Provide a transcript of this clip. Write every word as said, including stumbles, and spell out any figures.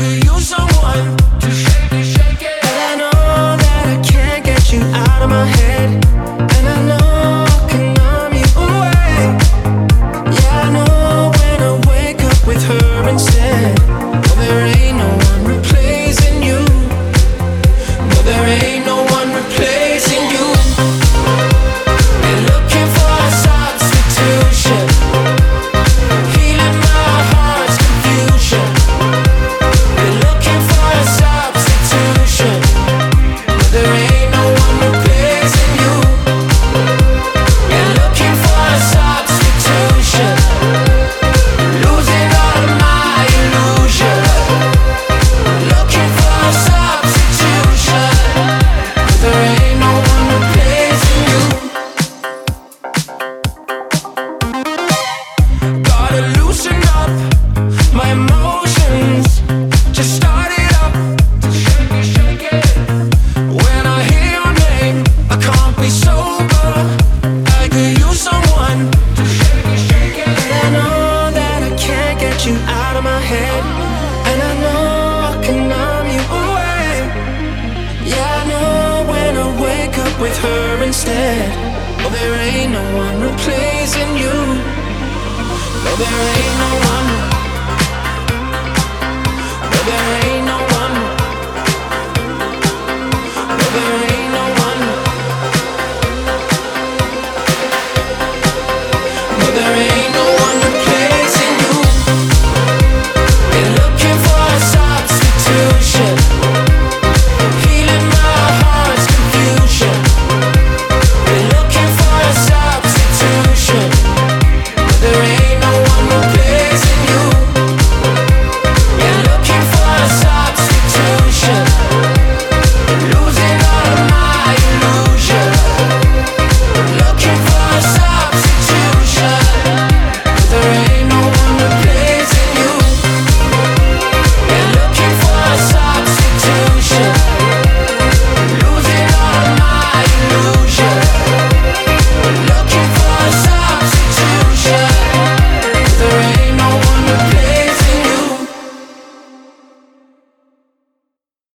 could use someone to shake it, shake it. And I know that I can't get you out of my head, and I know I can numb you away. Yeah, I know when I wake up with her instead. Well, there ain't no one replacing you. No, there ain't no one replacing you. They're looking for a substitution, healing my heart's confusion. They're looking for a substitution. No, there ain't no one replacing you. They're looking for a substitution, losing all of my illusion. Looking for a substitution. No, there ain't no one replacing you. Gotta loosen up my emotions. Just start it up. Shake it, shake it. When I hear your name, I can't be sober. I could use someone to shake it, shake it. And I know that I can't get you out of my head, and I know I can numb you away. Yeah, I know when I wake up with her instead. Oh, there ain't no one replacing you. No, there ain't no one.